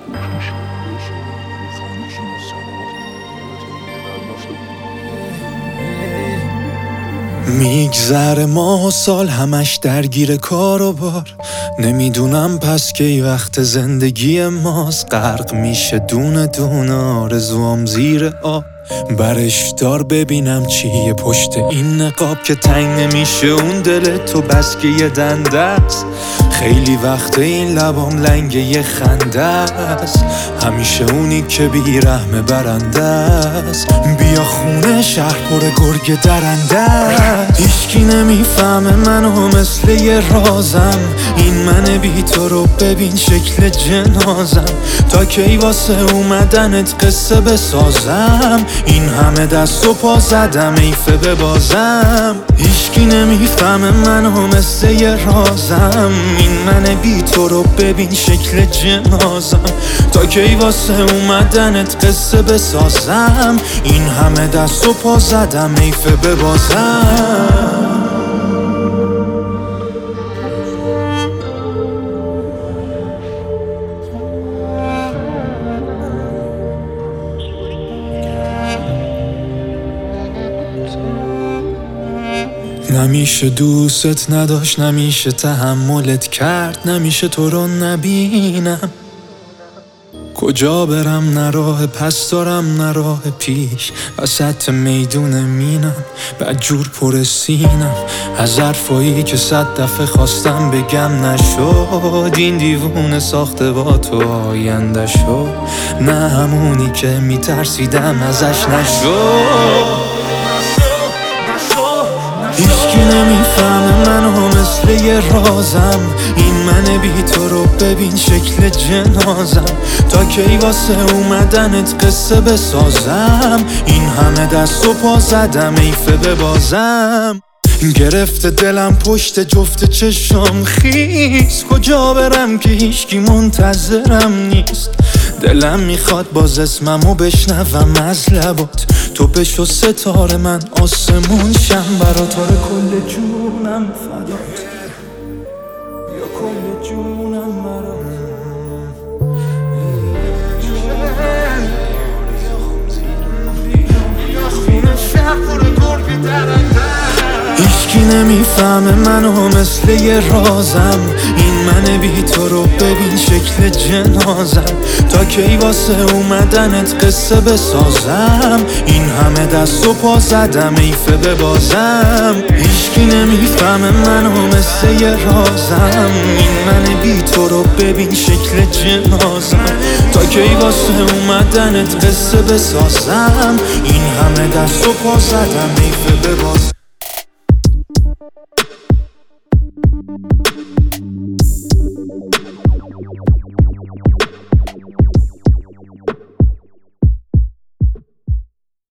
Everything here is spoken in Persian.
میگذره ماه و سال همش درگیر کار و بار، نمیدونم پس کی وقت زندگی ماست. غرق میشه دونه دونه آرزوام زیر آب، برش دار ببینم چیه پشت این نقاب که تنگ نمیشه اون دل تو بس که یه دنده است. خیلی وقت این لبام لنگ یه خنده است، همیشه اونی که بیرحم برنده است. بیا خونه شهر پر گرگ درنده است، هیچکی نمیفهمه منو مثل یه رازم. این من بی تو رو ببین شکل جنازم، تا کی واسه اومدنت قصه بسازم. این همه دست و پا زدم ایفه ببازم، هیچکی نمیفهمه منو مثل یه رازم. این من بی تو رو ببین شکل جنازم، تا کی واسه اومدنت قصه بسازم. این همه دست و پا زدم ایفه ببازم. نمیشه دوست نداشت، نمیشه تحملت کرد، نمیشه تو رو نبینم. کجا برم نه راه پس دارم نه راه پیش، وسط میدون مینم بدجور پر سینم. از حرفایی که 100 دفعه خواستم بگم نشد، این دیوونه ساخته با تو آینده شد. نه همونی که میترسیدم ازش نشد. هیچکی نمیفهمه منو مثل یه رازم. این من بی تو رو ببین شکل جنازم، تا کی واسه اومدنت قصه بسازم. این همه دست و پا زدم ایفه ببازم. گرفته دلم پشت جفت چشم خیس، کجا برم که هیچکی منتظرم نیست. دلم میخواد باز اسممو بشنوم از لبات، تو بشو ستاره من آسمون شم برات. آره کل جونم فدات، یا کل جونم برات. هیچکی نمیفهمه منو مثل یه رازم. این من بی تو رو ببین شکل جنازم، تا کی واسه اومدنت قصه بسازم. این همه دست و پا زدم ایفه ببازم. هیچکی نمیفهمه منو مثل یه رازم. این من بی تو رو ببین شکل جنازم، تا کی واسه اومدنت قصه بسازم. این همه دست و پا زدم ایفه ببازم.